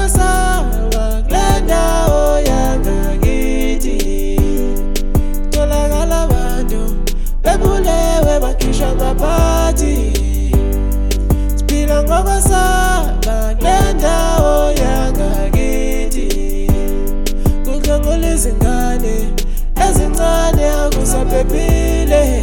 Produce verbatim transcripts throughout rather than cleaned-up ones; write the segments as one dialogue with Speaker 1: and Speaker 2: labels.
Speaker 1: ngokwesaba kule ndawo yangakithi tholakala abantu bebulewe bakhishwa amaphathi. Siphila ngokwesaba kule ndawo yangakithi kudlengula izingane ezincane akusaphephile.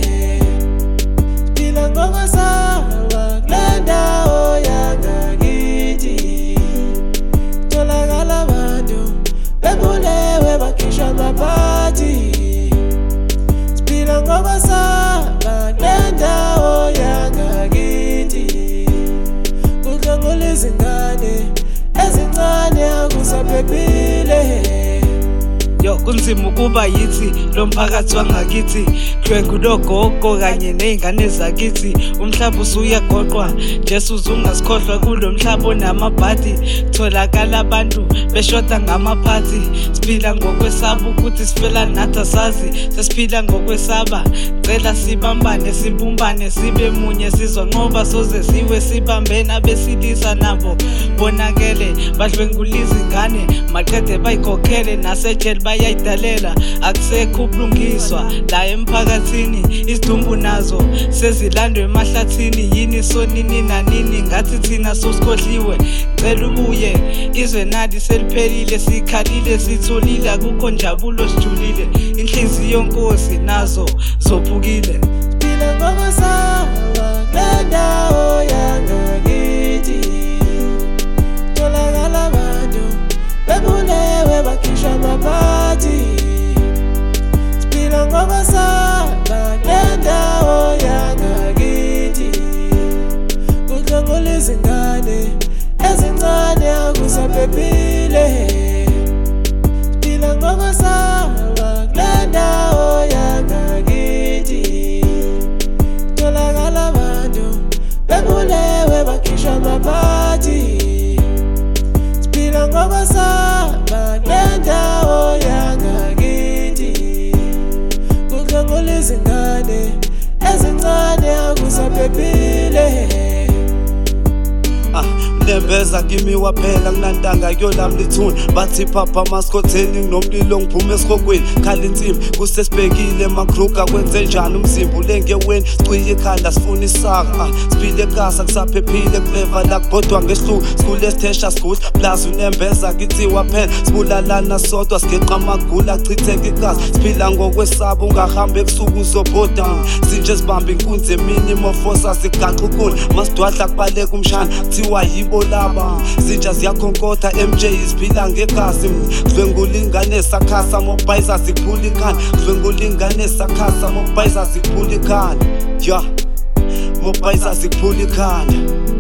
Speaker 1: Siphila ngokwesaba kule ndawo yangakithi tholakala abantu bebulewe bakhishwa amaphathi. Siphila ngokwesaba kule ndawo yangakithi kudlengula izingane ezincane akusaphephile.
Speaker 2: Yo kunzima ukuba yithi lo mphakathi wangakithi hlwengu logogo kanye nezingane zakithi. Umhlaba usuyagoqwa Jesu uzungasikhohlwa kulo mhlaba onamabhadi. Tholakala abantu beshoda ngamaphathi. Siphila ngokwesaba ukuthi sifela nathi asazi. Sesiphila ngokwesaba cela sibambane sibumbane sibe munye sizonqoba soze siwe sibambene. Abesilisa nabo bonakele badlwengula izingane maqede bayikhokhele nasejele bayayidalela. Akusekho ubulungiswa la emphakathini izidumbu nazo sezilandwe emahlathini. Yini sonini nanini ngathi thina sosikhohliwe. Cela ubuye izwe nali seliphelile sikhalile sitholile akukho njabulo sijulile. Inhliziyo Nkosi nazo zophukile.
Speaker 1: Siphila ngokwesaba kule ndawo yangakithi tholakala abantu bebulewe bakhishwa amaphathi. Siphila ngokwesaba kule ndawo yangakithi kudlengula izingane ezincane akusaphephile. Siphila ngokwesaba kule ndawo yangakithi tholakala abantu bebulewe bakhishwa amaphathi. Siphila ngokwesaba kule ndawo yangakithi kudlengula izingane ezincane akusaphephile.
Speaker 3: Ah, Nembeza kimi waphela kunantanga kuyolami lithuna. Bathi phapha masikhotheni nginomlilo ngiphume esikhokweni. Khala insimbi kusesibhekile makruka kwenze njani umzimba ulengeweni cwiye ekhanda sifuna isaka. Ah, siphile kasa kusaphephile kuleva la kubhodwa ngesihluku sikhule sithesha sigula plus unembeza kithi waphela sibulalana sodwa sigeqa amagula achitheke igazi. Siphila ngokwesaba ungahambe ebusuku uzobhoda sinje sibambe inkunzi emini mofosa sigaqa ukula masidwadla kubaleka umshana kuthiwa yibo laba. Zinja ziyakhonkotha M J isiphila ngegazi. Kudlwengula ingane sakhasa mobhayiza zikuphula ikhanda. Kudlwengula ingane sakhasa mobhayiza zikuphula ikhanda. Ya mobhayiza zikuphula ikhanda.